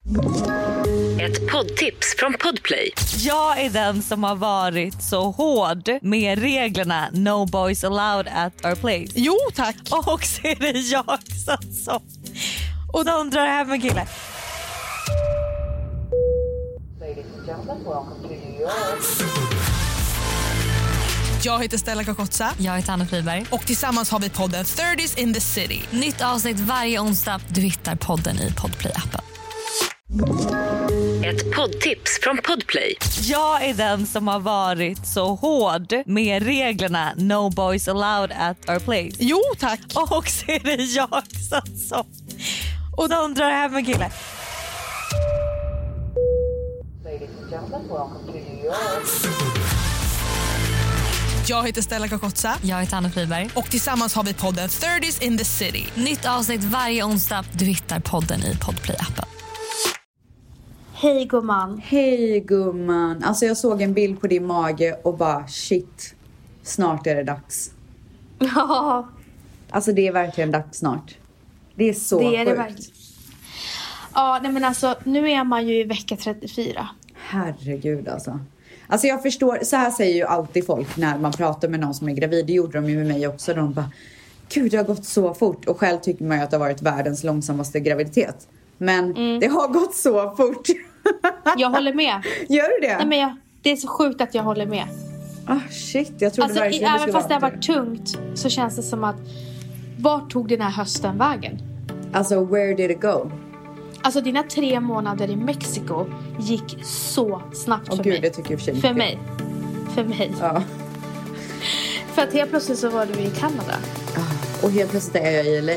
Ett poddtips från Podplay. Jag är den som har varit så hård med reglerna No boys allowed at our place. Jo, tack. Och så är det jag som och de drar hem en kille. Jag heter Stella Kakotsa. Jag heter Anna Friberg. Och tillsammans har vi podden 30s in the city. Nytt avsnitt varje onsdag. Du hittar podden i Podplay-appen. Ett poddtips från Podplay. Jag är den som har varit så hård med reglerna No boys allowed at our place. Jo, tack. Och så är det jag som och de drar hem en kille. Jag heter Stella Kakotsa. Jag heter Anna Friberg. Och tillsammans har vi podden 30s in the city. Nytt avsnitt varje onsdag. Du hittar podden i Podplay-appen. Hej gumman. Hej gumman. Alltså jag såg en bild på din mage och bara shit. Snart är det dags. Ja. Alltså det är verkligen dags snart. Det är så det är det sjukt. verkligen. Ja, nej men alltså nu är man ju i vecka 34. Herregud alltså. Alltså jag förstår, så här säger ju alltid folk när man pratar med någon som är gravid. Det gjorde de ju med mig också. De bara, gud det har gått så fort. Och själv tycker man ju att det har varit världens långsammaste graviditet. Men det har gått så fort. Jag håller med. Gör du det? Nej, men det är så sjukt att jag håller med. Shit, jag trodde Alltså verkligen även fast det har varit tungt så känns det som att vart tog den här hösten vägen? Alltså where did it go? Alltså dina 3 månader i Mexiko gick så snabbt för Gud, mig. det tycker jag För mig. För mig. Ja. För att helt plötsligt så var du i Kanada. Och helt plötsligt är jag i LA.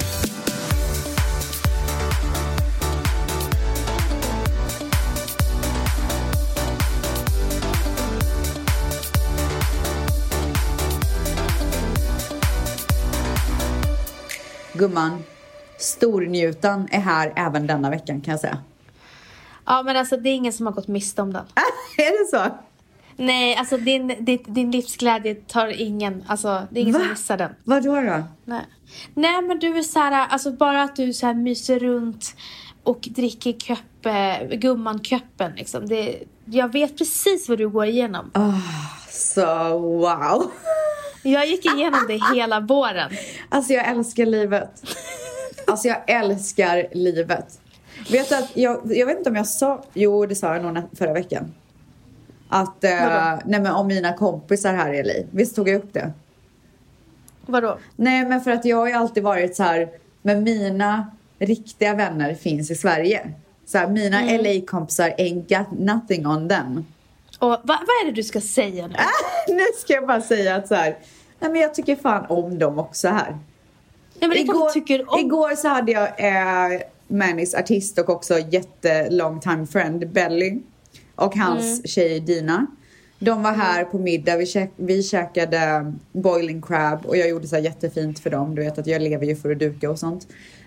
Gumman, stornjutan är här även denna veckan kan jag säga. Ja men alltså det är ingen som har gått miste om den. Är det så? Nej, alltså din livsglädje tar ingen, alltså det är ingen som missar den. Vadå då? Nej men du är så här, alltså bara att du så här myser runt och dricker gumman-köppen liksom. Jag vet precis vad du går igenom. Så wow. Jag gick igenom det hela våren. Alltså jag älskar livet. Alltså jag älskar livet. Vet du att jag vet inte om jag sa, jo det sa jag nog förra veckan. Att nej men om mina kompisar här i LA. Visst tog jag upp det? Vadå? Nej men för att jag har ju alltid varit så här, men mina riktiga vänner finns i Sverige. Så här, mina LA-kompisar ain't got nothing on them. Och vad är det du ska säga nu? Nu ska jag bara säga att så här, nej men jag tycker fan om dem också här. Nej, men igår så hade jag Mannys artist och också long time friend Belly och hans tjej Dina. De var här på middag, vi käkade boiling crab och jag gjorde så här jättefint för dem. Du vet att jag lever ju för att duka och sånt.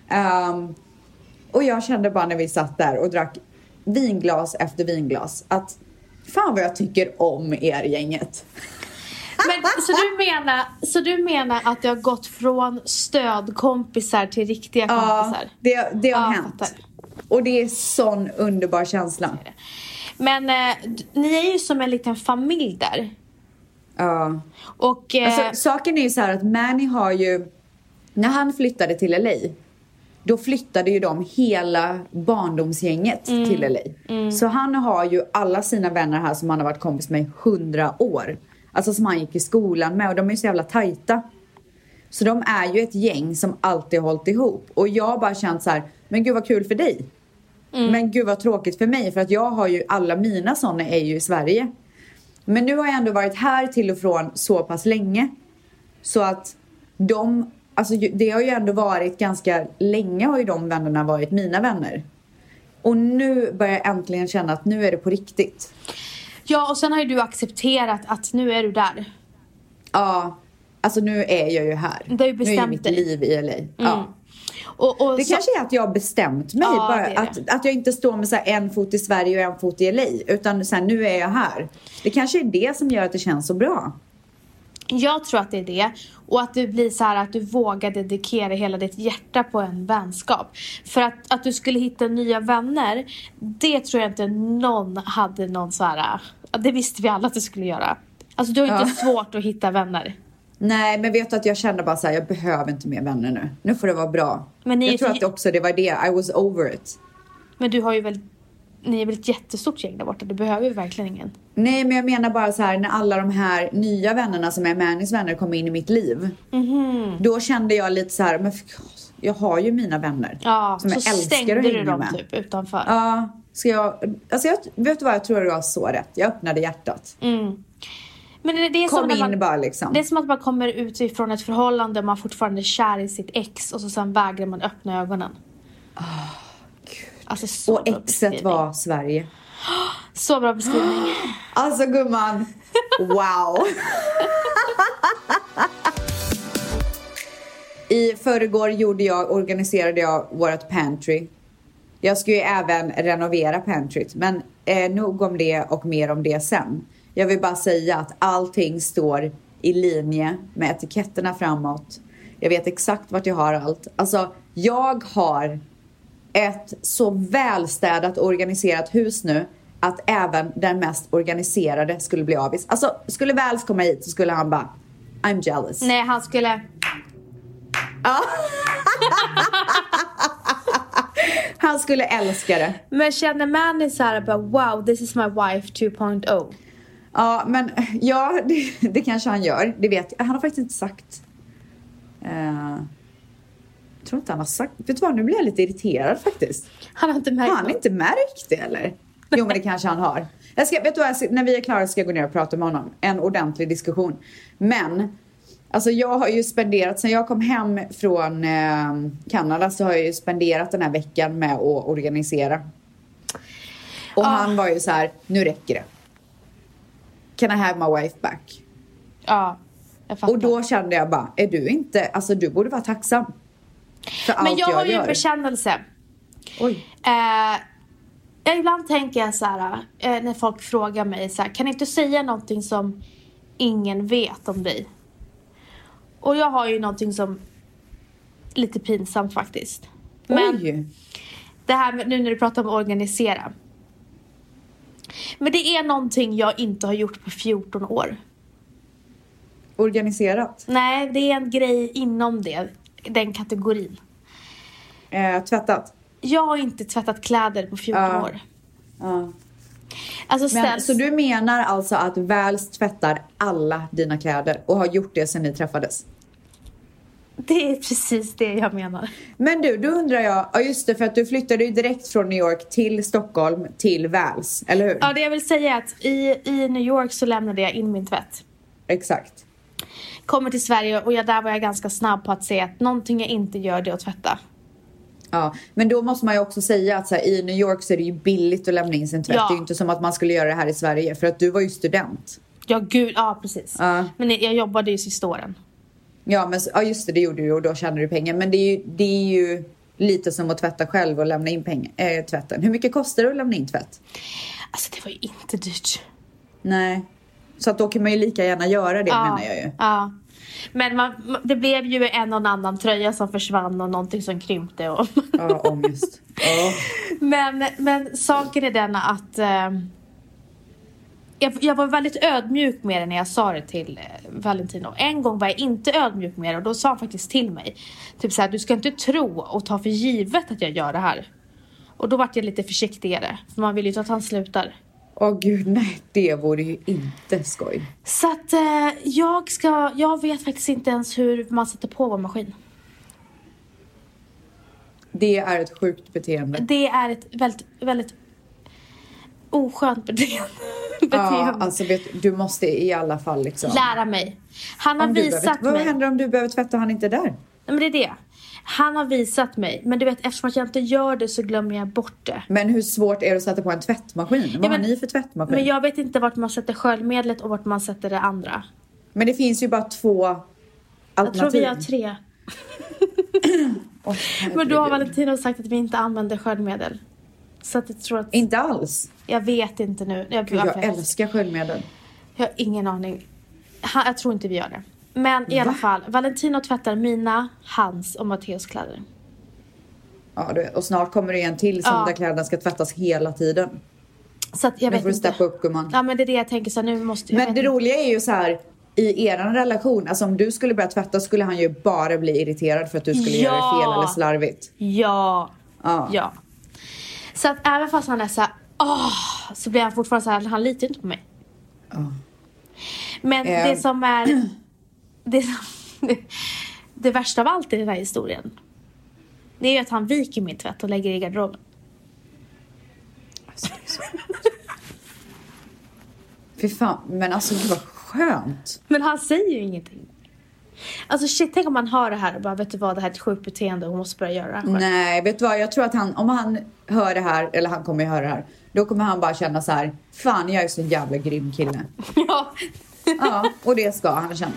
Och jag kände bara när vi satt där och drack vinglas efter vinglas att fan vad jag tycker om er gänget. Men, så du menar att det har gått från stödkompisar till riktiga kompisar? Ja, det har hänt. Fattar. Och det är sån underbar känsla. Men ni är ju som en liten familj där. Ja. Och, alltså, saken är ju så här att Manny har ju, när han flyttade till LA, då flyttade ju de hela barndomsgänget till LA. Så han har ju alla sina vänner här som han har varit kompis med 100 år. Alltså som han gick i skolan med. Och de är ju så jävla tajta. Så de är ju ett gäng som alltid har hållit ihop. Och jag har bara känt så här, men gud vad kul för dig. Men gud vad tråkigt för mig. För att jag har ju, alla mina sådana är ju i Sverige. Men nu har jag ändå varit här till och från så pass länge. Så att de, alltså det har ju ändå varit ganska länge har ju de vännerna varit mina vänner. Och nu börjar jag äntligen känna att nu är det på riktigt. Ja, och sen har ju du accepterat att nu är du där. Ja, alltså nu är jag ju här. Du har ju bestämt nu är mitt liv i LA. Ja. Och det kanske är att jag har bestämt mig. Ja, bara, det. Att jag inte står med så här en fot i Sverige och en fot i LA. Utan så här, nu är jag här. Det kanske är det som gör att det känns så bra. Jag tror att det är det. Och att du blir så här att du vågar dedikera hela ditt hjärta på en vänskap. För att du skulle hitta nya vänner, det tror jag inte någon hade någon så här. Det visste vi alla att du skulle göra. Alltså du har inte svårt att hitta vänner. Nej, men vet du att jag kände bara så här, jag behöver inte mer vänner nu. Nu får det vara bra. Men jag tror att också det var det. I was over it. Men du har ju väl... Ni är väl ett jättestort gäng där borta. Du behöver ju verkligen ingen. Nej, men jag menar bara så här, när alla de här nya vännerna som är Mannys vänner kom in i mitt liv. Då kände jag lite så här, men jag har ju mina vänner. Ja, som så jag älskar stängde att du hänga dem med. typ utanför. Ja, vet du vad, jag tror det var så rätt. Jag öppnade hjärtat. Men det är Kom som när in bara liksom. Det är som att man kommer ut ifrån ett förhållande och man fortfarande är kär i sitt ex och så sen vägrar man öppna ögonen. Gud. Alltså, så och bra exet beskrivning. var Sverige. Så bra beskrivning. Alltså gumman, wow. I förrgår organiserade jag vårt pantry. Jag ska ju även renovera pantryt, men nog om det och mer om det sen. Jag vill bara säga att allting står i linje med etiketterna framåt. Jag vet exakt vart jag har allt. Alltså, jag har ett så välstädat och organiserat hus nu att även den mest organiserade skulle bli avis. Alltså, skulle Väls komma hit så skulle han bara, I'm jealous. Nej, han skulle... Ja. Han skulle älska det. Men känner Manny så här bara, wow, this is my wife 2.0. Ja, men ja, det kanske han gör. Det vet jag. Han har faktiskt inte sagt. Jag tror inte han har sagt. Vet du vad, nu blir jag lite irriterad faktiskt. Han har inte märkt Har han inte märkt det eller? Jo, men det kanske han har. Vet du vad, när vi är klara ska jag gå ner och prata med honom. En ordentlig diskussion. Men, alltså jag har ju spenderat, sen jag kom hem från Kanada så har jag ju spenderat den här veckan med att organisera. Och han var ju så här, nu räcker det. Can I have my wife back? Ja, jag fattar. Och då kände jag bara, är du inte, alltså du borde vara tacksam för allt Men jag har ju gör. en bekännelse. Oj. Ibland tänker jag så här, när folk frågar mig så här, kan inte säga någonting som ingen vet om dig? Och jag har ju någonting som lite pinsamt faktiskt. Men Oj. det här med, nu när du pratar om att organisera. Men det är någonting jag inte har gjort på 14 år. Organiserat. Nej, det är en grej inom den kategorin. Tvättat. Jag har inte tvättat kläder på 14 år. Ja. Alltså Men, så du menar alltså att Väls tvättar alla dina kläder och har gjort det sedan ni träffades? Det är precis det jag menar. Men du, då undrar jag, ja just det, för att du flyttade ju direkt från New York till Stockholm till Väls, eller hur? Ja, det jag vill säga är att i New York så lämnade jag in min tvätt. Exakt. Kommer till Sverige och där var jag ganska snabb på att säga att någonting jag inte gör det är att tvätta. Ja, men då måste man ju också säga att så här, i New York så är det ju billigt att lämna in sin tvätt. Ja. Det är ju inte som att man skulle göra det här i Sverige, för att du var ju student. Ja, gud, ja precis. Ja. Men jag jobbade ju sista åren. Ja, men ja, just det gjorde du och då tjänade du pengar. Men det är ju lite som att tvätta själv och lämna in tvätten. Hur mycket kostar det att lämna in tvätt? Alltså det var ju inte dyrt. Nej. Så att då kan man ju lika gärna göra det, menar jag ju. Ja. Men det blev ju en och annan tröja som försvann och någonting som krympte. Och Ja, ångest. Ja. Men saken är den att jag var väldigt ödmjuk med det när jag sa det till Valentino. En gång var jag inte ödmjuk med det och då sa han faktiskt till mig. Typ så här, du ska inte tro och ta för givet att jag gör det här. Och då var jag lite försiktigare. För man vill ju inte att han slutar. Åh gud, nej, det vore ju inte skoj. Så att jag vet faktiskt inte ens hur man sätter på vår maskin. Det är ett sjukt beteende. Det är ett väldigt, väldigt oskönt beteende. Ja, alltså du måste i alla fall liksom lära mig. Han har visat mig. Vad händer om du behöver tvätta och han inte är där? Nej, men det är det. Han har visat mig. Men du vet, eftersom att jag inte gör det så glömmer jag bort det. Men hur svårt är det att sätta på en tvättmaskin? Vad har ni för tvättmaskin? Men jag vet inte vart man sätter sköljmedlet och vart man sätter det andra. Men det finns ju bara 2 alternativ. Jag tror vi har 3. Men då har Valentino sagt att vi inte använder sköljmedel. Så att jag tror att... Inte alls. Jag vet inte nu. Jag älskar sköljmedel. Jag har ingen aning. Jag tror inte vi gör det. Men i alla fall, Valentino tvättar mina, hans och Matteos kläder. Ja, du vet. Och snart kommer det en till som där kläderna ska tvättas hela tiden. Så att jag vet får du inte. steppa upp, gumman. Ja, men det är det jag tänker så här, nu måste Men det roliga är ju så här, i er relation, alltså om du skulle börja tvätta skulle han ju bara bli irriterad för att du skulle göra det fel eller slarvigt. Ja. Så att även fast han är så här, så blir han fortfarande så här, han litar inte på mig. Men det som är det värsta av allt i den här historien, det är ju att han viker min tvätt och lägger i garderoben. Fy fan, men alltså det var skönt. Men han säger ju ingenting. Alltså shit, tänk om man hör det här och bara, vet du vad, det här är ett sjukt beteende och hon måste börja göra det här själv. Nej, vet du vad, jag tror att om han hör det här, eller han kommer ju höra det här, då kommer han bara känna så här, fan jag är så jävla grym kille. Ja, och det ska han känna.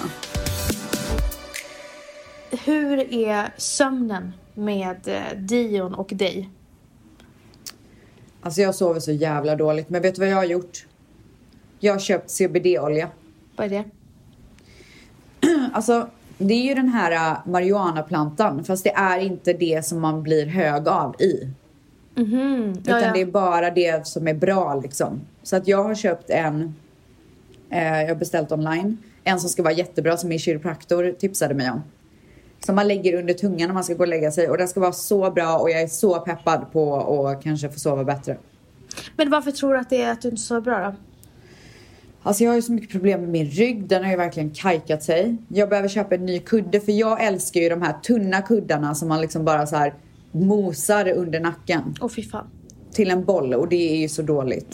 Hur är sömnen med Dion och dig? Alltså jag sover så jävla dåligt, men vet du vad jag har gjort? Jag har köpt CBD-olja. Vad är det? Alltså, det är ju den här marijuanaplantan, fast det är inte det som man blir hög av i. Utan det är bara det som är bra liksom. Så att jag har köpt jag har beställt online. En som ska vara jättebra, som min kiropraktor tipsade mig om. Som man lägger under tungan när man ska gå och lägga sig. Och den ska vara så bra och jag är så peppad på att kanske få sova bättre. Men varför tror du att det är att du inte sover bra då? Alltså jag har ju så mycket problem med min rygg. Den har ju verkligen kajkat sig. Jag behöver köpa en ny kudde. För jag älskar ju de här tunna kuddarna som man liksom bara så här mosar under nacken. Fy fan. Till en boll. Och det är ju så dåligt.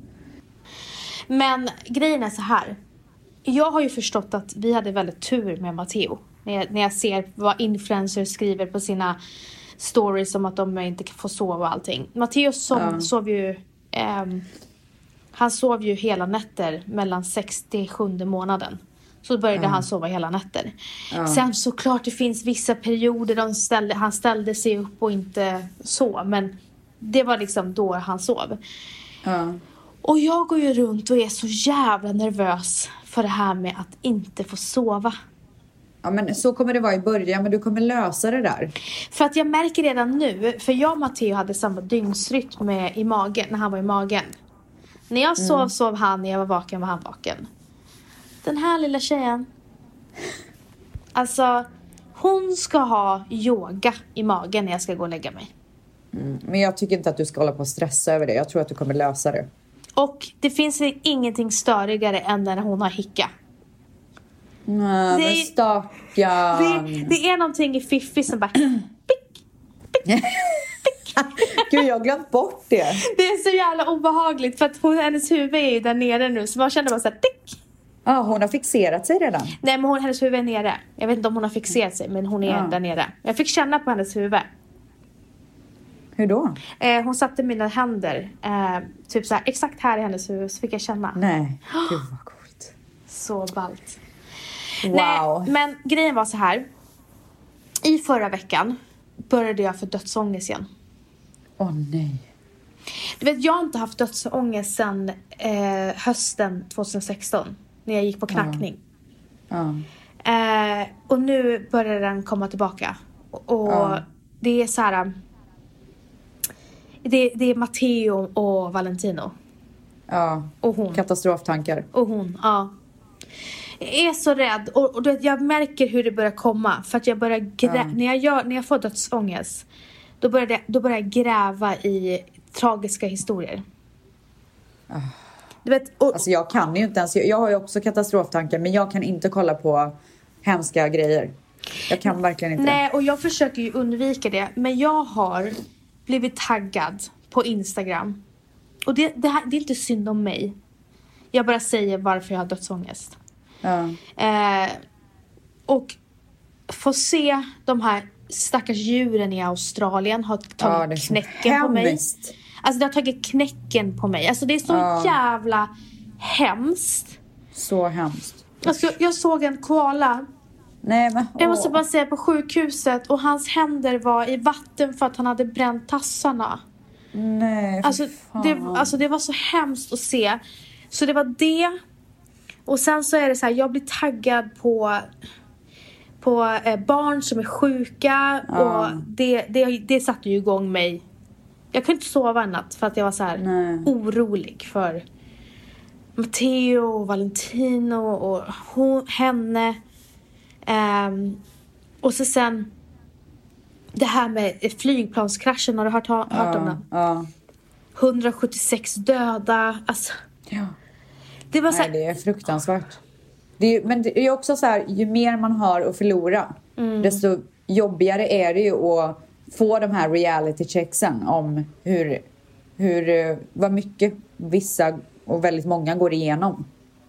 Men grejen är så här. Jag har ju förstått att vi hade väldigt tur med Matteo. När jag ser vad influencers skriver på sina stories om att de inte får sova och allting. Matteo sov ju... han sov ju hela nätter mellan 67 månaden. Så började han sova hela nätter. Sen såklart det finns vissa perioder han ställde sig upp och inte sov. Men det var liksom då han sov. Och jag går ju runt och är så jävla nervös för det här med att inte få sova. Ja, men så kommer det vara i början, men du kommer lösa det där. För att jag märker redan nu, för jag och Matteo hade samma dygnsrytm i magen, när han var i magen. När jag sov han, när jag var vaken var han vaken. Den här lilla tjejen, alltså hon ska ha yoga i magen när jag ska gå och lägga mig. Men jag tycker inte att du ska hålla på och stressa över det. Jag tror att du kommer lösa det. Och det finns ingenting störigare än när hon har hicka. Nej, men stackarn. Det är någonting i Fiffi som bara pick. Gud, jag har glömt bort det. Det är så jävla obehagligt för att hennes huvud är ju där nere nu. Så man känner bara så här tick. Ja, hon har fixerat sig redan. Nej, men hennes huvud är nere. Jag vet inte om hon har fixerat sig, men hon är där nere. Jag fick känna på hennes huvud. Hur då? Hon satte mina händer typ så här, exakt här i hennes huvud. Så fick jag känna. Nej, gud vad coolt. Så ballt. Wow. Nej, men grejen var så här. I förra veckan började jag få dödsångest igen. Nej. Du vet, jag har inte haft dödsångest sedan hösten 2016. När jag gick på knackning. Och nu börjar den komma tillbaka. Och det är så här. Det är Matteo och Valentino. Ja. Och hon. Katastroftankar. Och hon, Jag är så rädd. Och du vet, jag märker hur det börjar komma. För att jag börjar när jag får dödsångest. Då börjar jag gräva i tragiska historier. Du vet, alltså jag kan ju inte ens. Jag har ju också katastroftankar. Men jag kan inte kolla på hemska grejer. Jag kan verkligen inte. Nej, och jag försöker ju undvika det. Men jag har blivit taggad på Instagram. Och det är inte synd om mig. Jag bara säger varför jag har dödsångest. Och få se de här stackars djuren i Australien har tagit knäcken på mig. Alltså det har tagit knäcken på mig. Alltså det är så jävla hemskt. Så hemskt. Alltså jag såg en koala. Nej, men, jag måste bara säga, på sjukhuset. Och hans händer var i vatten för att han hade bränt tassarna. Nej, alltså det var så hemskt att se. Så det var det. Och sen så är det så här, jag blir taggad på barn som är sjuka. Och det satte ju igång mig. Jag kunde inte sova en natt för att jag var så här orolig för Matteo och Valentino och henne. Och så sen det här med flygplanskraschen, har du hört om den? Ja. 176 döda. Alltså, det var så här... det är fruktansvärt. Men det är också så här, ju mer man har att förlora, desto jobbigare är det ju att få de här reality checksen om vad mycket vissa och väldigt många går igenom.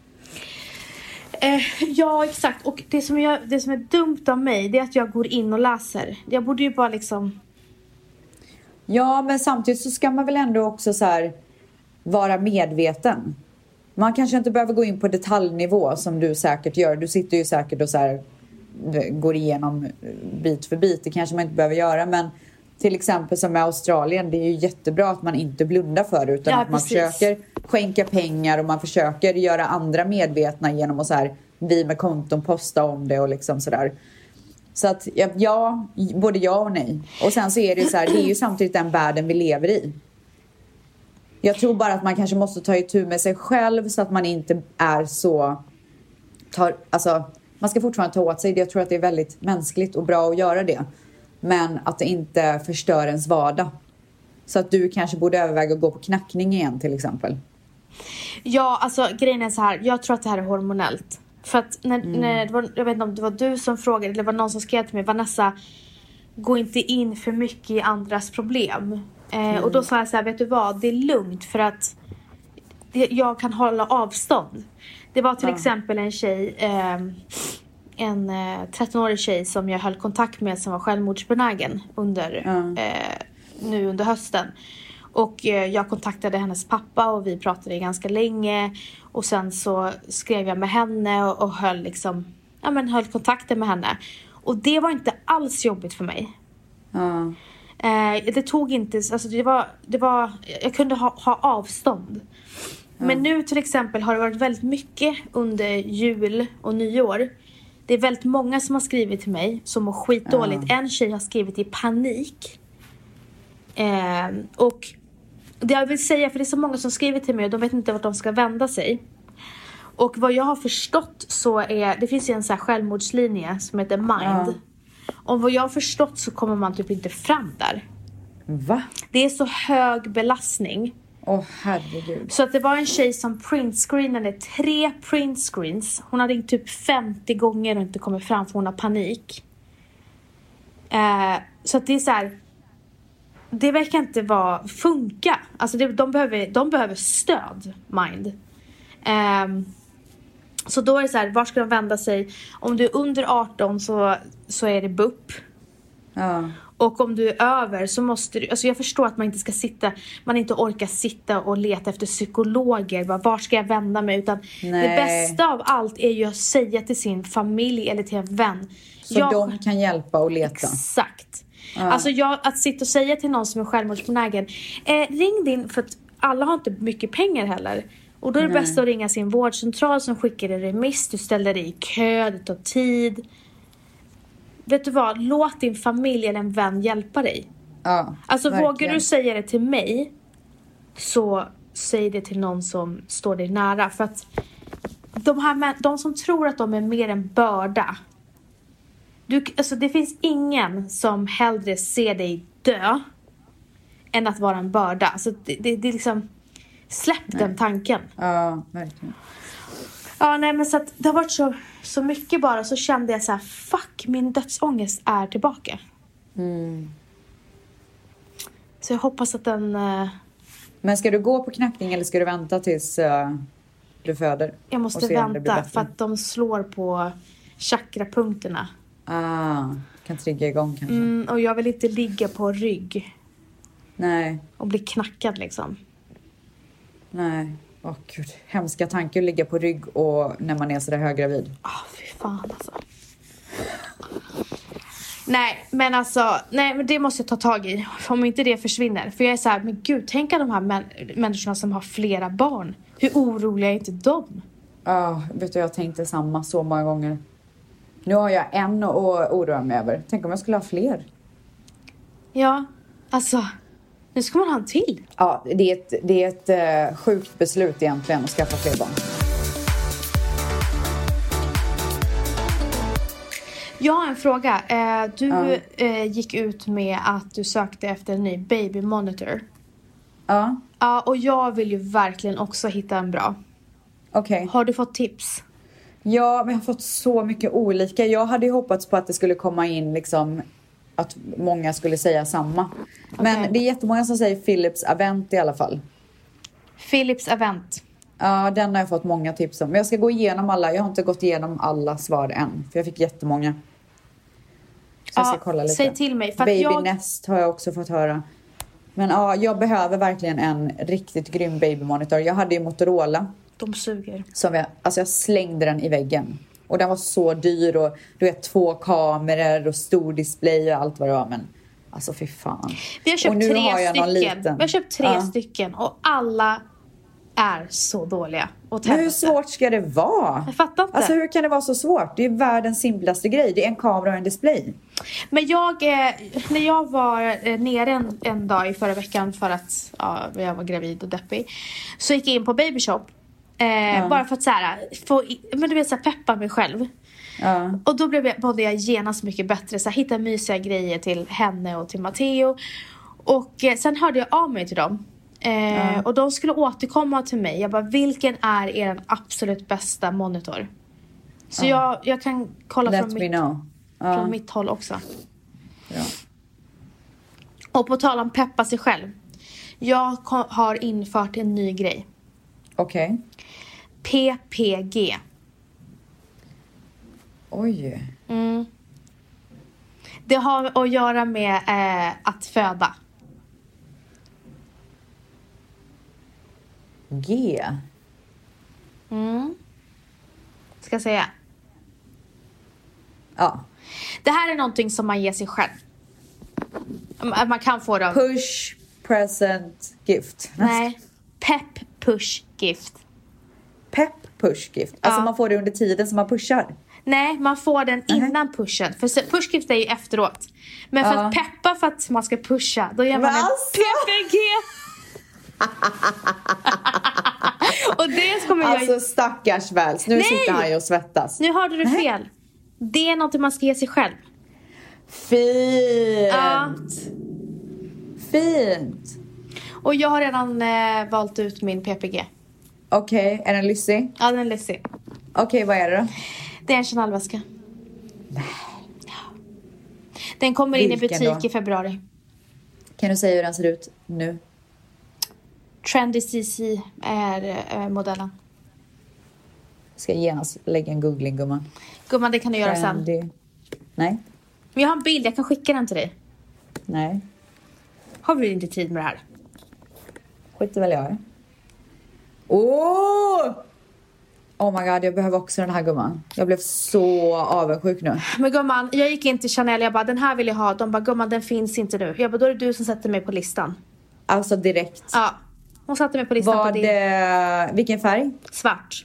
Ja, exakt. Och det som är dumt av mig, det är att jag går in och läser. Jag borde ju bara liksom... Ja, men samtidigt så ska man väl ändå också så här vara medveten. Man kanske inte behöver gå in på detaljnivå som du säkert gör. Du sitter ju säkert och så här går igenom bit för bit. Det kanske man inte behöver göra, men till exempel som med Australien, det är ju jättebra att man inte blundar för det, utan att man försöker skänka pengar och man försöker göra andra medvetna genom att så här, vi med konton posta om det och liksom sådär. Så att ja, både ja och nej. Och sen så är det ju så här, det är ju samtidigt den världen vi lever i. Jag tror bara att man kanske måste ta itu med sig själv så att man inte är så... Alltså, man ska fortfarande ta åt sig det. Jag tror att det är väldigt mänskligt och bra att göra det. Men att det inte förstör ens vardag. Så att du kanske borde överväga att gå på knackning igen till exempel. Ja, alltså grejen är så här. Jag tror att det här är hormonellt. För att när det var, jag vet inte om det var du som frågade eller det var någon som skrev till mig, Vanessa, gå inte in för mycket i andras problem. Och då sa jag så här, vet du vad, det är lugnt för att jag kan hålla avstånd. Det var till exempel en tjej, en 13-årig tjej som jag höll kontakt med som var självmordsbenägen nu under hösten. Och jag kontaktade hennes pappa och vi pratade ganska länge. Och sen så skrev jag med henne och höll kontakten med henne. Och det var inte alls jobbigt för mig. Det tog inte, alltså det var jag kunde ha avstånd. Men nu till exempel har det varit väldigt mycket under jul och nyår. Det är väldigt många som har skrivit till mig som mår skitdåligt. En tjej har skrivit i panik. Och det jag vill säga, för det är så många som skriver till mig och de vet inte vart de ska vända sig. Och vad jag har förstått så det finns ju en så här självmordslinje som heter Mind. Om vad jag har förstått så kommer man typ inte fram där. Va? Det är så hög belastning. Herregud. Så att det var en tjej som printscreenade 3 printscreens. Hon har ringt typ 50 gånger och inte kommit fram för hon har panik. Så att det är så här. Det verkar inte funka. Alltså de behöver stöd, Mind. Så då är det så här, var ska de vända sig? Om du är under 18 så är det BUP. Och om du är över så måste du... Alltså jag förstår att man inte orkar sitta och leta efter psykologer. Var ska jag vända mig? Utan det bästa av allt är ju att säga till sin familj eller till en vän. Så de kan hjälpa och leta. Exakt. Alltså att sitta och säga till någon som är självmordsbenägen, ring din, för att alla har inte mycket pengar heller. Och då är det bäst att ringa sin vårdcentral som skickar en remiss. Du ställer dig i kö, det tar tid. Vet du vad, låt din familj eller en vän hjälpa dig. Alltså verkligen. Vågar du säga det till mig, så säg det till någon som står dig nära. För att de som tror att de är mer en börda, alltså det finns ingen som hellre ser dig dö än att vara en börda. Alltså det är liksom, släpp den tanken. Ja, verkligen. Ja, nej, men så att det har varit så mycket bara, så kände jag så här, fuck, min dödsångest är tillbaka. Så jag hoppas att den... Men ska du gå på knackning eller ska du vänta tills du föder? Jag måste vänta för att de slår på chakrapunkterna. Kan trigga igång kanske. Och jag vill inte ligga på rygg. Nej. Och bli knackad liksom. Nej. Gud, hemska tankar att ligga på rygg och när man är sådär höggravid. Fy fan alltså. Nej, men det måste jag ta tag i. Om inte det försvinner. För jag är så här, men gud, tänk att de här människorna som har flera barn. Hur oroliga är inte de? Vet du, jag tänkte samma så många gånger. Nu har jag en att oroa mig över. Tänk om jag skulle ha fler. Ja, alltså. Nu ska man ha en till. Ja, det är ett sjukt beslut egentligen att skaffa fler barn. Jag har en fråga. Du gick ut med att du sökte efter en ny baby monitor. Ja. Ja, och jag vill ju verkligen också hitta en bra. Okej. Har du fått tips? Ja, men jag har fått så mycket olika. Jag hade ju hoppats på att det skulle komma in liksom att många skulle säga samma. Men Okej. det är jättemånga som säger Philips Avent i alla fall. Philips Avent. Ja, den har jag fått många tips om. Men jag ska gå igenom alla. Jag har inte gått igenom alla svar än. För jag fick jättemånga. Så jag ska kolla lite. Säg till mig. För att Baby Nest har jag också fått höra. Men ja, jag behöver verkligen en riktigt grym babymonitor. Jag hade ju Motorola. De suger. Som jag slängde den i väggen. Och den var så dyr och du vet 2 kameror och stor display och allt vad det var. Men alltså fy fan. Vi har köpt och nu 3 har jag någon stycken. liten. Vi har köpt 3 stycken och alla är så dåliga. Men hur svårt ska det vara? Jag fattar inte. Alltså hur kan det vara så svårt? Det är världens simplaste grej. Det är en kamera och en display. Men när jag var nere en dag i förra veckan för att jag var gravid och deppig. Så gick jag in på Baby Shop. Bara för att peppa mig själv. Ja. Och då mådde jag genast mycket bättre. Hitta mysiga grejer till henne och till Matteo. Och sen hörde jag av mig till dem. Och de skulle återkomma till mig. Jag bara, vilken är er absolut bästa monitor? Så jag kan kolla från mitt håll också. Ja. Och på tal om peppa sig själv. Jag har infört en ny grej. Okej. PPG. Oj. Det har att göra med att föda. G. Ska jag säga. Ja. Det här är någonting som man ger sig själv. Man kan få det. Push, present, gift. Nej. Pep, push, gift. Pep, push, gift. Alltså man får det under tiden som man pushar. Nej, man får den innan pushen. För pushgift är ju efteråt. Men för att peppa för att man ska pusha, då gör man en PPG. Och det kommer jag... Alltså stackars väls. Nu sitter han ju och svettas. Nu hörde du fel. Det är något man ska ge sig själv. Fint. Ja. Fint. Och jag har redan valt ut min PPG. Okej, är den lyssig? Ja, den är lyssig. Okej, vad är det då? Det är en Chanel-väska. Den kommer in i butik i februari. Kan du säga hur den ser ut nu? Trendy CC är modellen. Ska jag genast lägga en googling, gumman? Gumman, det kan du göra sen. Nej. Men jag har en bild, jag kan skicka den till dig. Nej. Har vi inte tid med det här? Skiter väl jag i. Oh my god, jag behöver också den här, gumman. Jag blev så avundsjuk nu. Men gumman, jag gick in till Chanel. Jag bara, den här vill jag ha. De bara, gumman, den finns inte nu. Jag bara, då är det du som sätter mig på listan. Alltså direkt. Ja, hon satte mig på listan på din. Vilken färg? Svart.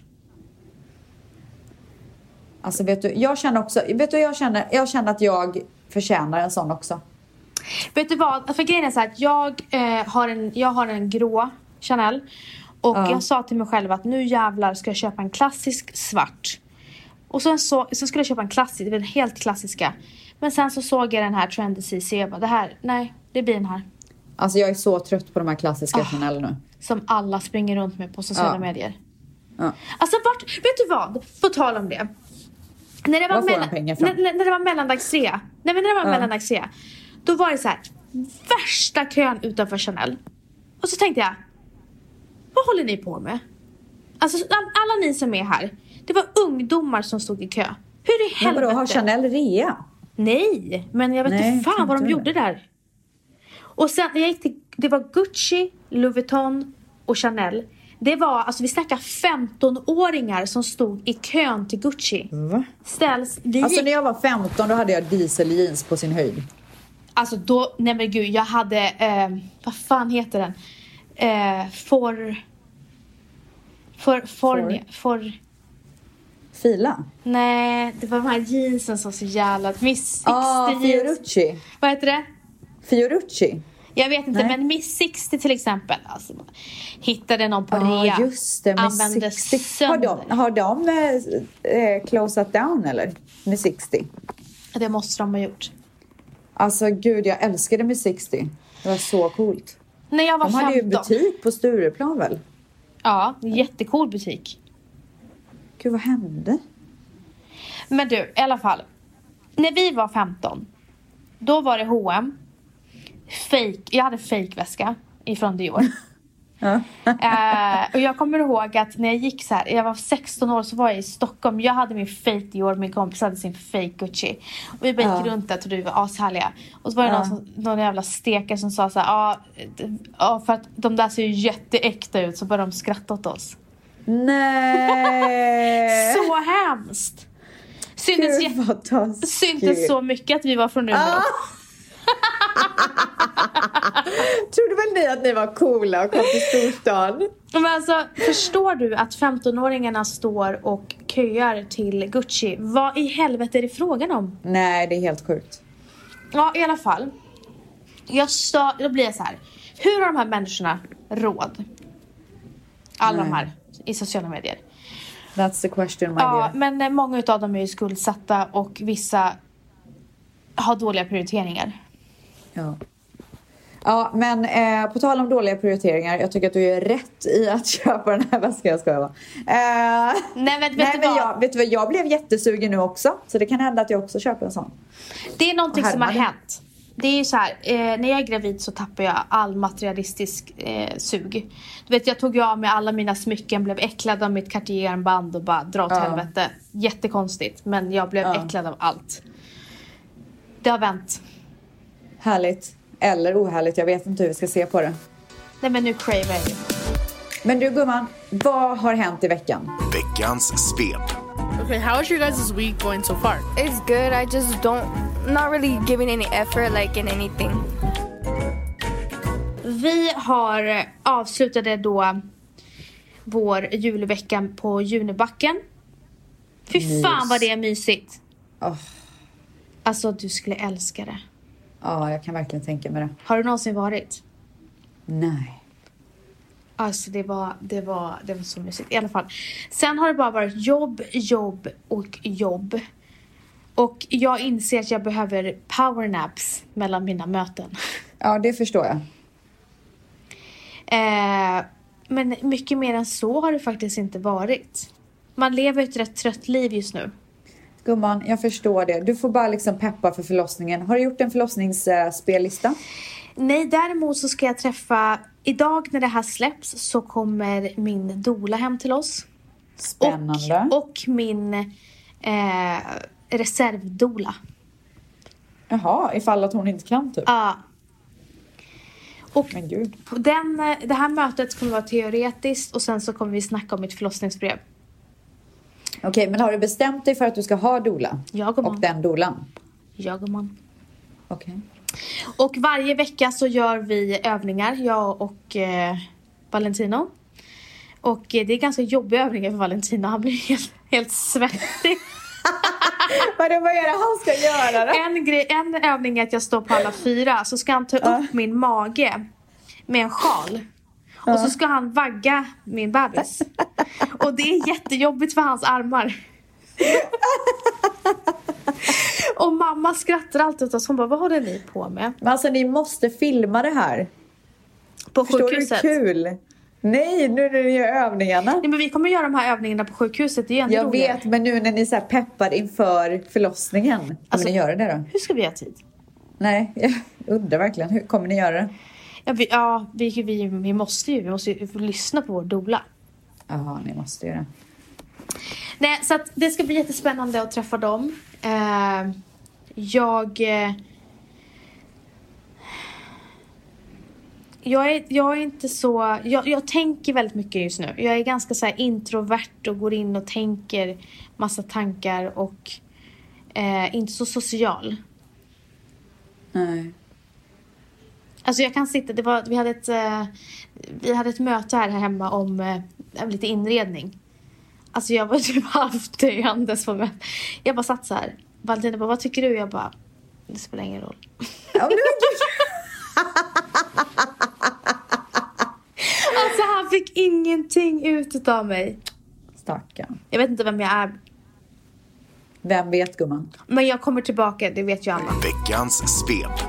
Alltså vet du, jag känner att jag förtjänar en sån också. Vet du vad? För grejen är så här att jag har en grå Chanel. Och jag sa till mig själv att nu jävlar ska jag köpa en klassisk svart. Och sen skulle jag köpa en klassisk, den helt klassiska. Men sen så såg jag den här Trendy CC. Jag bara, det blir den här. Alltså jag är så trött på de här klassiska Chanel nu. Som alla springer runt med på sociala medier. Ja. Alltså vet du vad? På tal om det. När det var får de pengar från? när det var mellandagsrea. Nej, men när det var mellandagsrea. Då var det så här värsta kön utanför Chanel. Och så tänkte jag, vad håller ni på med? Alltså alla ni som är här. Det var ungdomar som stod i kö. Hur i helvete? Men vadå, har Chanel rea? Nej, men jag vet inte fan vad de gjorde där. Och sen jag gick till, det var Gucci, Louis Vuitton och Chanel. Det var, alltså vi snackar 15-åringar som stod i kön till Gucci. Va? Alltså när jag var 15 då hade jag diesel jeans på sin höjd. Alltså då, nej men gud, jag hade, vad fan heter den? Fila? Nej, det var de här jeansen som var så jävla... Miss 60 jeans. Fiorucci. Vad heter det? Fiorucci. Jag vet inte, Nej. men Miss 60 till exempel. Alltså, hittade någon på rea. Just det. Använde Miss 60. sönder. Har de closat down eller? Miss 60. Det måste de ha gjort. Alltså gud, jag älskade Miss 60. Det var så coolt. När jag var De 15. hade ju butik på Stureplan väl? Ja, jättecool butik. Gud, vad hände? Men du, i alla fall. När vi var 15. Då var det H&M. Jag hade fake-väska ifrån Dior. Ja. Och jag kommer ihåg att när jag gick så här, jag var 16 år, så var jag i Stockholm. Jag hade min fake Dior, min kompis hade sin fake Gucci. Och vi bara gick runt där och vi var ashärliga. Och så var det någon jävla stekare som sa så här, ja, för att de där ser ju jätteäkta ut, så började de skratta åt oss. Nej. Så hemskt. Syntes så mycket att vi var från Umeå. Trodde väl ni att ni var coola och kom till storstan? Men alltså, förstår du att 15-åringarna står och köar till Gucci? Vad i helvete är det frågan om? Nej, det är helt sjukt. Ja, i alla fall. Då blir jag så här. Hur har de här människorna råd? Alla de här i sociala medier. That's the question, my dear. Ja, men många av dem är ju skuldsatta och vissa har dåliga prioriteringar. Ja, men på tal om dåliga prioriteringar, jag tycker att du är rätt i att köpa den här väskan. Jag skojar, va? Vet du vad? Jag blev jättesugen nu också. Så det kan hända att jag också köper en sån. Det är någonting som har hänt. Det är ju så här, när jag är gravid så tappar jag all materialistisk sug. Du vet, jag tog ju av med alla mina smycken, blev äcklad av mitt Cartier-armband och bara dra åt helvete. Jättekonstigt, men jag blev äcklad av allt. Det har vänt. Härligt. Eller ohärligt, jag vet inte hur vi ska se på det. Nej, men nu cravar jag ju. Men du gumman, vad har hänt i veckan? Veckans svep. Okay, how is your guys' week going so far? It's good. I just not really giving any effort like in anything. Vi har avslutade då vår julvecka på Junibacken. Fy fan vad det är mysigt. Alltså, du skulle älska det. Ja, jag kan verkligen tänka mig det. Har du någonsin varit? Nej. Alltså det var så mysigt. I alla fall. Sen har det bara varit jobb. Och jag inser att jag behöver powernaps mellan mina möten. Ja, det förstår jag. Men mycket mer än så har det faktiskt inte varit. Man lever ett rätt trött liv just nu. Gumman, jag förstår det. Du får bara liksom peppa för förlossningen. Har du gjort en förlossningsspellista? Nej, däremot så ska jag träffa... Idag när det här släpps så kommer min doula hem till oss. Spännande. Och min reservdoula. Jaha, ifall att hon inte kan typ. Ja. Och men gud. Det här mötet kommer vara teoretiskt och sen så kommer vi snacka om mitt förlossningsbrev. Okej, men har du bestämt dig för att du ska ha doula? Jag och man. Och den doulan? Jag och man. Okej. Och varje vecka så gör vi övningar, jag och Valentino. Och det är ganska jobbiga övningar för Valentino. Han blir helt svettig. Vad är det han ska göra då? En övning är att jag står på alla fyra. Så ska han ta upp min mage med en sjal. Och så ska han vagga min bebis. Och det är jättejobbigt för hans armar. Och mamma skrattar alltid åt oss. Hon bara, vad håller ni på med? Men alltså ni måste filma det här. På förstår sjukhuset. Du hur kul? Nej, nu när ni gör övningarna. Nej, men vi kommer göra de här övningarna på sjukhuset. Det är jag vet, men nu när ni så här peppar inför förlossningen. Kommer alltså, ni göra det då? Hur ska vi ha tid? Nej, jag undrar verkligen. Hur kommer ni göra det? Vi måste ju lyssna på vår doula. Ja, ni måste göra det. Nej, så att det ska bli jättespännande att träffa dem. Jag är inte så... Jag tänker väldigt mycket just nu. Jag är ganska så här introvert och går in och tänker massa tankar och inte så social. Nej. Alltså jag kan sitta... Vi hade ett möte här hemma om lite inredning. Alltså jag var typ halvt döendes på mig. Jag bara satt så här. Valentina bara, vad tycker du? Jag bara, det spelar ingen roll. Ja, men Alltså han fick ingenting ut av mig. stackarn. Jag vet inte vem jag är. Vem vet, gumman? Men jag kommer tillbaka, det vet ju alla. Veckans svep.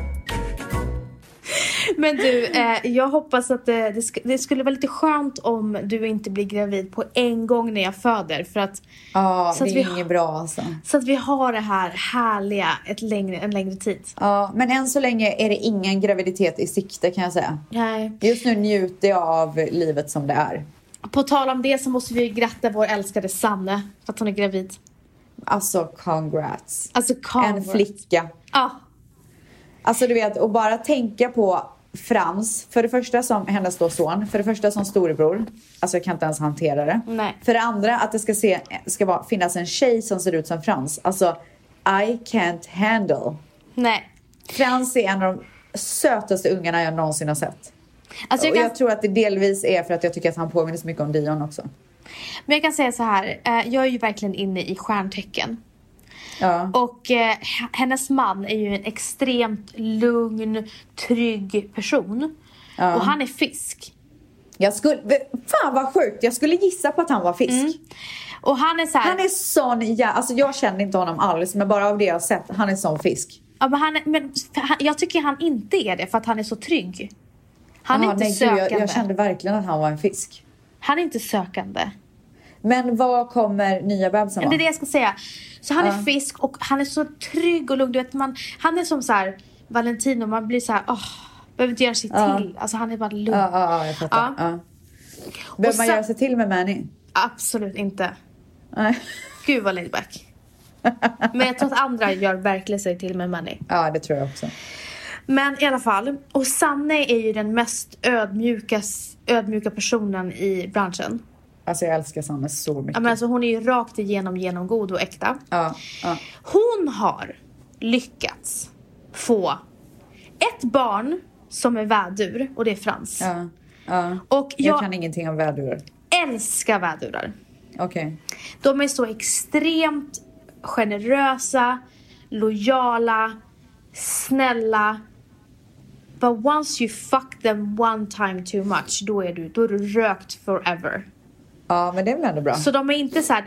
Men du, jag hoppas att det skulle vara lite skönt om du inte blir gravid på en gång när jag föder. För att, Ja, så det att är inget bra alltså. Så att vi har det här härliga en längre tid. Ja, men än så länge är det ingen graviditet i sikte, kan jag säga. Nej. Just nu njuter jag av livet som det är. På tal om det så måste vi gratta vår älskade Sanne för att hon är gravid. Alltså, congrats. Alltså, En flicka. Ja. Alltså du vet, och bara tänka på Frans, för det första som hennes då son, för det första som storebror. Alltså jag kan inte ens hantera det. Nej. För det andra att det finnas en tjej som ser ut som Frans. Alltså, I can't handle. Nej. Frans är en av de sötaste ungarna jag någonsin har sett. Alltså Och jag tror att det delvis är för att jag tycker att han påminner så mycket om Dion också. Men jag kan säga så här, jag är ju verkligen inne i stjärntecken. Ja. Och hennes man är ju en extremt lugn, trygg person. Ja. Och han är fisk. Fan vad sjukt, jag skulle gissa på att han var fisk. Och han är så här, Han är sån, alltså jag känner inte honom alls, men bara av det jag har sett, han är sån fisk. ja, men jag tycker han inte är det för att han är så trygg. Han är Jaha, inte nej, sökande. Gud, jag kände verkligen att han var en fisk. Han är inte sökande. Men vad kommer nya bebisen Det är vara? det jag ska säga. Så han är fisk och han är så trygg och lugn. Du vet, han är som så här Valentino. Man blir så här, behöver inte göra sig till. Alltså han är bara lugn. Ja, jag fattar. Ja. Behöver man göra sig till med Manny? Absolut inte. Nej. Gud vad laid back. Men jag tror att andra gör verkligen sig till med Manny. Ja, det tror jag också. Men i alla fall. Och Sanne är ju den mest ödmjuka personen i branschen. Alltså jag älskar Sanne så mycket. Ja, men alltså, hon är ju rakt igenom god och äkta. Ja. Hon har lyckats få ett barn som är vädur. Och det är Frans. Ja. Och Jag kan ingenting om vädurar. älskar vädurar. Okej. De är så extremt generösa, lojala, snälla. But once you fuck them one time too much, då är du rökt forever. Ja, men det är väl ändå bra. Så de är inte så här,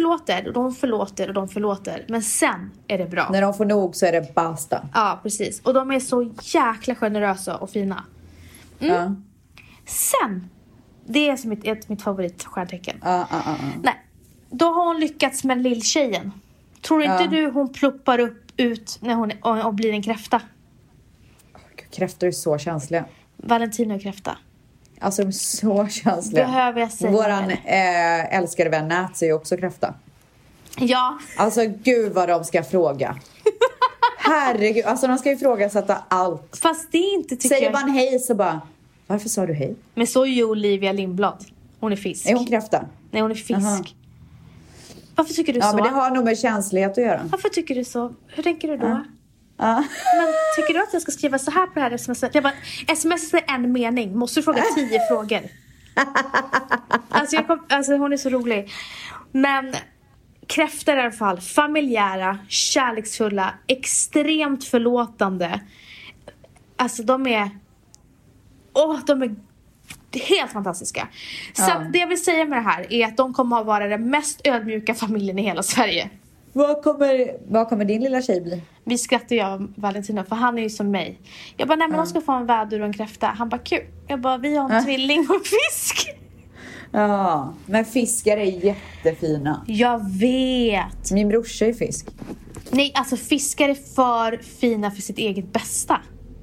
de förlåter. Men sen är det bra. När de får nog så är det basta. Ja, precis. Och de är så jäkla generösa och fina. Ja. Sen, det är som mitt favoritstjärntecken. Ja. Nej, då har hon lyckats med lilltjejen. Tror inte du hon pluppar ut när hon blir en kräfta? Kräftor är så känsliga. Valentino är kräfta. Alltså de är så känsliga. Behöver jag säga Våran det? älskade vän Nats är ju också kräfta. Ja. Alltså gud vad de ska fråga. Herregud, alltså de ska ju frågasätta allt. Fast det är inte tycker Säger jag. man hej så bara, varför sa du hej? Men så är ju Olivia Lindblad. Hon är fisk. Är hon kräfta? Nej, hon är fisk. Aha. Varför tycker du Ja, så? men det har nog med känslighet att göra. Varför tycker du så? Hur tänker du då? Ja. Men tycker du att jag ska skriva så här på det här smset? Jag bara, sms är en mening. Måste du fråga 10 frågor? Alltså hon är så rolig. Men kräftor i alla fall. Familjära, kärleksfulla, extremt förlåtande. Alltså de är helt fantastiska. Så att det jag vill säga med det här är att de kommer att vara den mest ödmjuka familjen i hela Sverige. Vad kommer din lilla tjej bli? Vi skrattar ju av Valentino för han är ju som mig. Jag bara, nej men de ska få en vädur och en kräfta. Han bara, kul. Jag bara, vi har en tvilling och fisk. Ja, men fiskar är jättefina. Jag vet. Min brorsa är fisk. Nej, alltså fiskar är för fina för sitt eget bästa.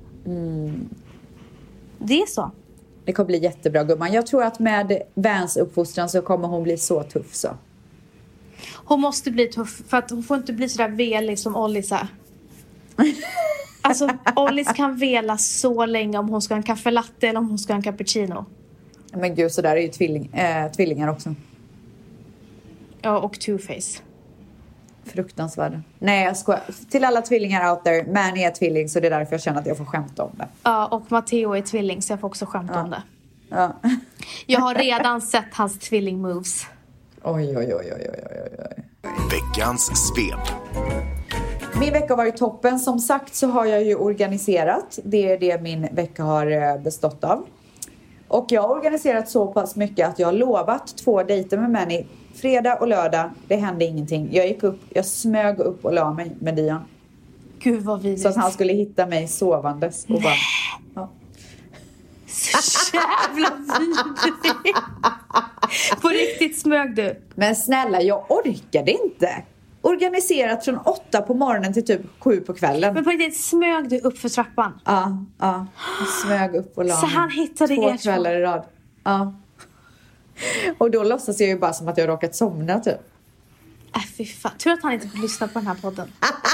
Det är så. Det kommer bli jättebra, gumman. Jag tror att med Vans uppfostran så kommer hon bli så tuff så. Hon måste bli tuff för att hon får inte bli sådär velig som Ollisa. Alltså Ollis kan vela så länge om hon ska ha en kaffe latte eller om hon ska ha en cappuccino. Men gud, så där är ju tvillingar också. Ja, och Two-Face. Fruktansvärda. Nej, jag skojar. Till alla tvillingar out there, Manny är tvilling så det är därför jag känner att jag får skämta om det. Ja, och Matteo är tvilling så jag får också skämta om det. Ja. Jag har redan sett hans tvilling-moves. Oj. Veckans svep. Min vecka har varit toppen. Som sagt så har jag ju organiserat. Det är det min vecka har bestått av. Och jag har organiserat så pass mycket att jag har lovat 2 dejter med Manny. Fredag och lördag. Det hände ingenting. Jag smög upp och la mig med Dion. Gud vad vidrigt. Så att han skulle hitta mig sovandes. Och bara, ja. Så jävla vidrigt. På riktigt smög du. Men snälla, jag orkade inte. Organiserat från 8 på morgonen till typ 7 på kvällen. Men på riktigt smög du upp för trappan. Ja. Jag smög upp och la Så mig. han hittade 2 kvällar i rad. Ja. Och då låtsas jag ju bara som att jag råkat somna typ. Fy fan. Tur att han inte lyssnar på den här podden.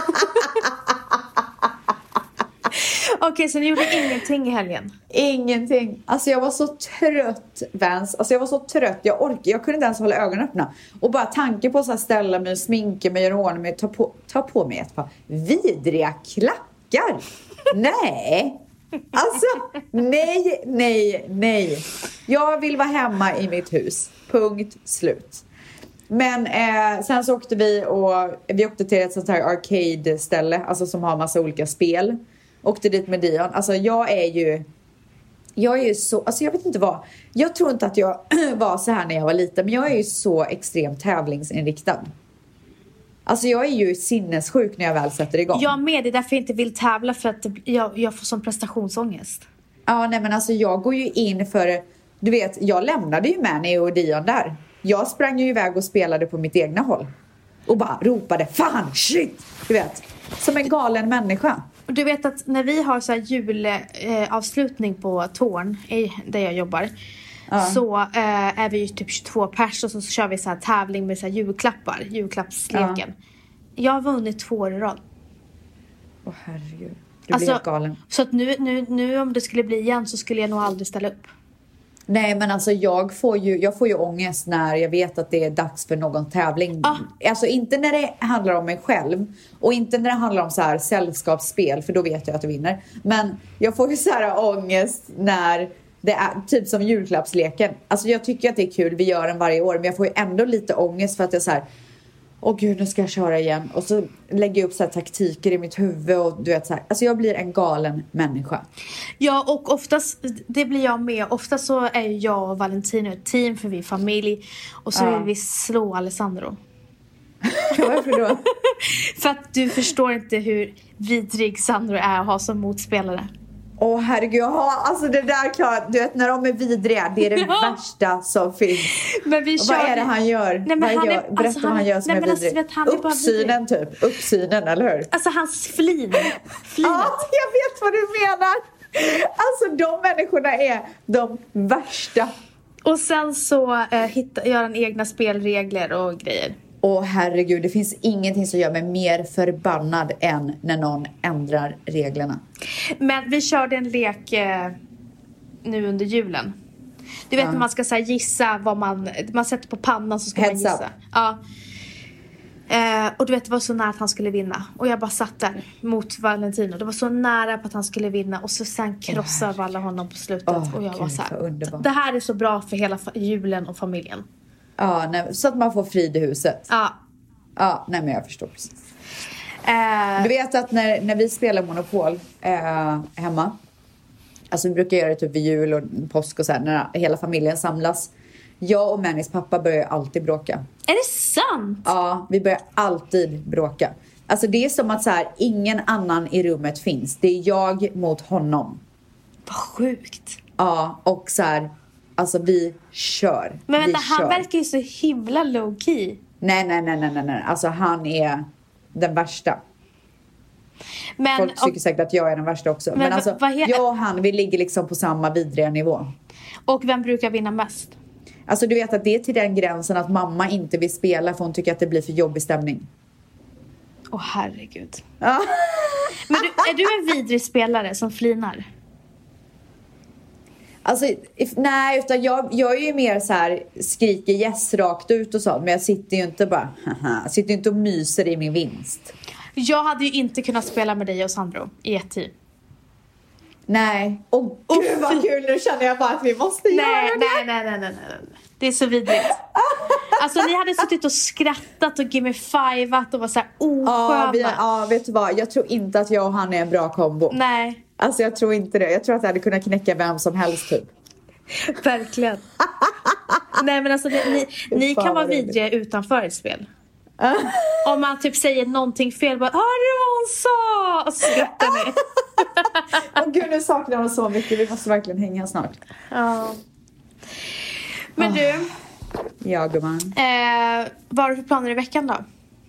Okej, så ni gjorde ingenting i helgen? Ingenting. Alltså jag var så trött, Vans. Alltså jag var så trött. Jag kunde inte ens hålla ögonen öppna. Och bara tanke på så här ställa mig, sminka mig, göra ordning mig, ta på mig ett par vidriga klackar. Nej. Alltså, nej. Jag vill vara hemma i mitt hus. Punkt, slut. Men sen så åkte vi åkte till ett sånt här arcade-ställe. Alltså som har massa olika spel. Åkte dit med Dion. Alltså jag är ju så, alltså jag vet inte vad. Jag tror inte att jag var så här när jag var liten. Men jag är ju så extremt tävlingsinriktad. Alltså jag är ju sinnessjuk när jag väl sätter igång. Jag med, det är därför jag inte vill tävla. För att jag får sån prestationsångest. Ja, nej men alltså jag går ju in för, du vet, jag lämnade ju Manny och Dion där. Jag sprang ju iväg och spelade på mitt egna håll. Och bara ropade, fan, shit, du vet. Som en galen människa. Du vet att när vi har så här julavslutning på Torn, där jag jobbar. Så är vi ju typ 22 pers och så kör vi så här tävling med så här julklappsleken. Jag har vunnit 2 år i rad. Åh herregud, du blir helt galen. Så att nu om det skulle bli igen så skulle jag nog aldrig ställa upp. Nej men alltså jag får ju ångest när jag vet att det är dags för någon tävling. Alltså inte när det handlar om mig själv. Och inte när det handlar om så här sällskapsspel. För då vet jag att jag vinner. Men jag får ju så här ångest när det är typ som julklappsleken. Alltså jag tycker att det är kul, vi gör den varje år. Men jag får ju ändå lite ångest för att jag så här, åh gud, nu ska jag köra igen. Och så lägger jag upp så här taktiker i mitt huvud. Och du vet så här, alltså jag blir en galen människa. Ja, och oftast, det blir jag med. Oftast så är jag och Valentino ett team för vi är familj. Och så vill vi slå Alessandro. Varför då? För att du förstår inte hur vidrig Sandro är att ha som motspelare. Åh herregud, alltså det där klart. Du vet när de är vidriga, det är det värsta som finns. Men vi vad är det han gör? Nej, men berätta vad han gör som är vidrig. Uppsynen typ, uppsynen, eller hur? Alltså hans flin. Ja, jag vet vad du menar. Alltså de människorna är de värsta. Och sen så gör han egna spelregler och grejer. Åh herregud, det finns ingenting som gör mig mer förbannad än när någon ändrar reglerna. Men vi körde en lek nu under julen. Du vet när man ska så här, gissa vad man sätter på pannan så ska Heads man gissa. up. Ja. Och du vet det var så nära att han skulle vinna. Och jag bara satt där mot Valentino. Det var så nära på att han skulle vinna. Och så sen krossade alla honom på slutet. Och jag var så här, det här är så bra för hela julen och familjen. Ja, nej, så att man får frid i huset. Ja, nej men jag förstår precis. Du vet att när vi spelar Monopol hemma. Alltså vi brukar göra det typ vid jul och påsk och så här, när hela familjen samlas. Jag och Mannys pappa börjar alltid bråka. Är det sant? Ja, vi börjar alltid bråka. Alltså det är som att så här, ingen annan i rummet finns. Det är jag mot honom. Vad sjukt. Ja, och så här, alltså vi kör. Men vänta, han verkar ju så himla low key. Nej. Alltså han är den värsta. Men, folk tycker säkert att jag är den värsta också. Men alltså, jag och han, vi ligger liksom på samma vidriga nivå. Och vem brukar vinna mest? Alltså du vet att det är till den gränsen att mamma inte vill spela för hon tycker att det blir för jobbig stämning. Åh herregud. Ja. Men är du en vidrig spelare som flinar? Alltså, nej, utan jag är ju mer så här, skriker yes rakt ut och så. Men jag sitter ju inte bara, sitter ju inte och myser i min vinst. Jag hade ju inte kunnat spela med dig och Sandro i ett team. Nej. Gud vad kul, nu känner jag bara att vi måste göra det. Nej. Det är så vidrigt. Alltså ni hade suttit och skrattat och give me fiveat och var så här osköna. Ja, vet du vad? Jag tror inte att jag och han är en bra kombo. Nej. Alltså jag tror inte det. Jag tror att jag hade kunnat knäcka vem som helst typ. Verkligen. Nej men alltså ni kan vara vidriga utanför ett spel. Om man typ säger någonting fel, bara hörru vad hon sa, och så skrattar ni. Åh gud, nu saknar jag så mycket. Vi måste verkligen hänga snart. Ja. Men du. Ja gumman. Vad har du för planer i veckan då?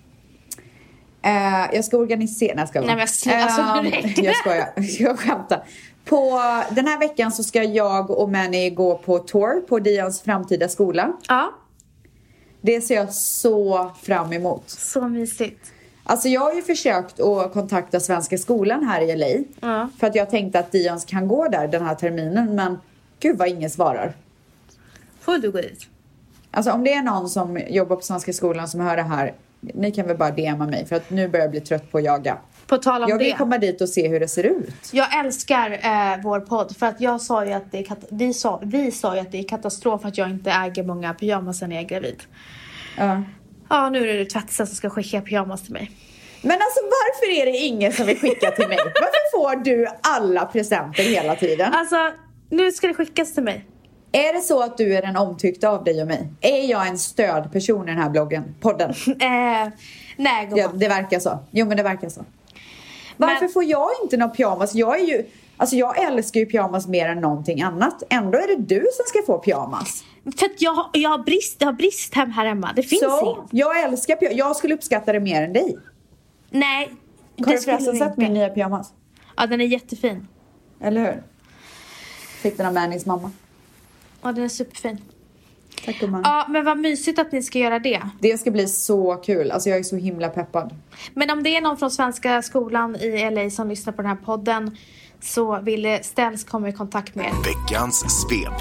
Jag ska organisera. Nej men jag skojar. Jag skämtar. På den här veckan så ska jag och Manny gå på tour på Dians framtida skola. Ja. Det ser jag så fram emot. Så mysigt. Alltså jag har ju försökt att kontakta Svenska skolan här i LA. Ja. För att jag tänkte att Dians kan gå där den här terminen. Men gud vad ingen svarar. Får du gå dit? Alltså om det är någon som jobbar på Svenska skolan som hör det här. Ni kan väl bara DMa mig. För att nu börjar jag bli trött på att jaga. På tal om jag vill det. komma dit och se hur det ser ut. Jag älskar vår podd. För att jag sa ju att vi sa ju att det är katastrof att jag inte äger många pyjamas när jag är gravid. Ja. Ja, nu är det tvättsen som ska skicka pyjamas till mig. Men alltså varför är det ingen som vill skicka till mig? Varför får du alla presenter hela tiden? Alltså, nu ska det skickas till mig. Är det så att du är den omtyckta av dig och mig? Är jag en stödperson i den här podden? Nej, gumman. Ja, det verkar så. Jo, men det verkar så. Varför får jag inte någon pyjamas? Jag älskar ju pyjamas mer än någonting annat. Ändå är det du som ska få pyjamas. För att jag har brist här hemma. Det finns inget. Jag älskar pyjamas. Jag skulle uppskatta det mer än dig. Nej. Har du förresten sett min nya pyjamas? Ja, den är jättefin. Eller hur? Fick den av Mannys mamma. Ja, den är superfin. Tack gumman. Ja, men vad mysigt att ni ska göra det. Det ska bli så kul. Alltså jag är så himla peppad. Men om det är någon från Svenska skolan i LA som lyssnar på den här podden, så vill Ställs komma i kontakt med er. Veckans svep.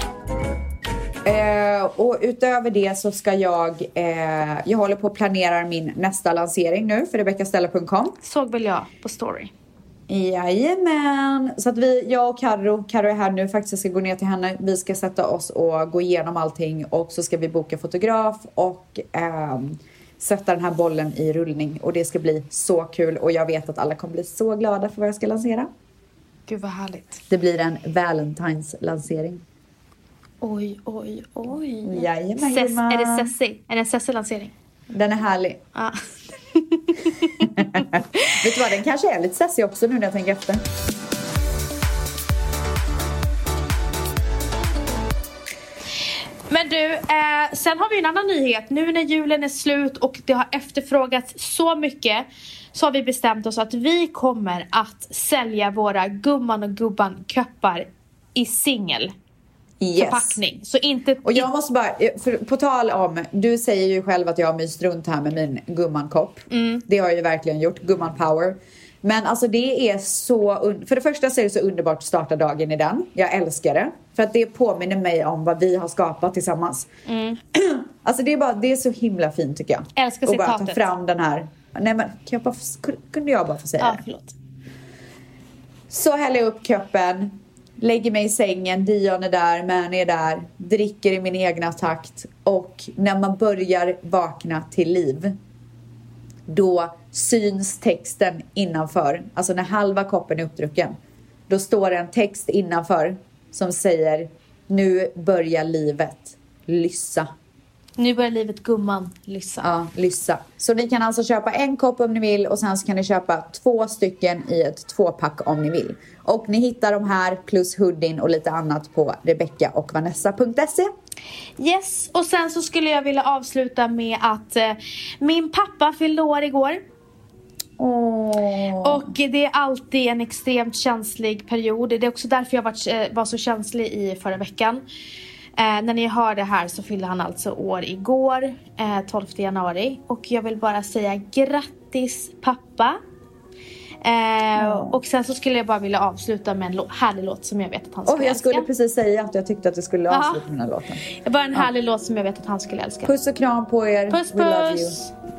Och utöver det så ska jag håller på att planera min nästa lansering nu för RebeccaStella.com. Såg väl jag på story. Jajamän. Så att jag och Karo är här nu faktiskt. Jag ska gå ner till henne. Vi ska sätta oss och gå igenom allting. Och så ska vi boka fotograf och sätta den här bollen i rullning. Och det ska bli så kul. Och jag vet att alla kommer bli så glada för vad jag ska lansera. Gud vad härligt. Det blir en Valentine's-lansering. Oj. Jajamän. Är det Cessi? Är det en Cessi-lansering? Den är härlig. Ja. Vet du vad, den kanske är lite sassy också nu när jag tänker efter. Men du, sen har vi en annan nyhet. Nu när julen är slut och det har efterfrågats så mycket, så har vi bestämt oss att vi kommer att sälja våra Gumman och Gubban-köppar i singel. Förpackning. Så inte... Och jag måste bara, på tal om, du säger ju själv att jag har myst runt här med min gummankopp. Det har jag ju verkligen gjort, gumman power. Men alltså det är så, för det första så är det så underbart att starta dagen i den. Jag älskar det. För att det påminner mig om vad vi har skapat tillsammans. Alltså det är så himla fint tycker jag. Älskar och citatet. bara ta fram den här. Nej men, kunde jag bara få säga det? Förlåt. Så häller jag upp köppen. Lägger mig i sängen, Dion är där, Manny är där. Dricker i min egna takt. Och när man börjar vakna till liv, då syns texten innanför. Alltså när halva koppen är uppdrucken, då står en text innanför som säger: nu börjar livet lyssa. Nu börjar livet gumman lyssa. Ja, lyssa. Så ni kan alltså köpa en kopp om ni vill. Och sen så kan ni köpa 2 stycken i ett 2-pack om ni vill. Och ni hittar de här plus hoodien och lite annat på rebeccaochvanessa.se. Yes, och sen så skulle jag vilja avsluta med att min pappa fyllde år igår. Och det är alltid en extremt känslig period. Det är också därför jag var så känslig i förra veckan. När ni hör det här så fyllde han alltså år igår, 12 januari. Och jag vill bara säga grattis pappa. Och sen så skulle jag bara vilja avsluta med en härlig låt som jag vet att han skulle älska. Jag skulle precis säga att jag tyckte att du skulle avsluta den här låten. Bara en härlig låt som jag vet att han skulle älska. Puss och kram på er. Puss.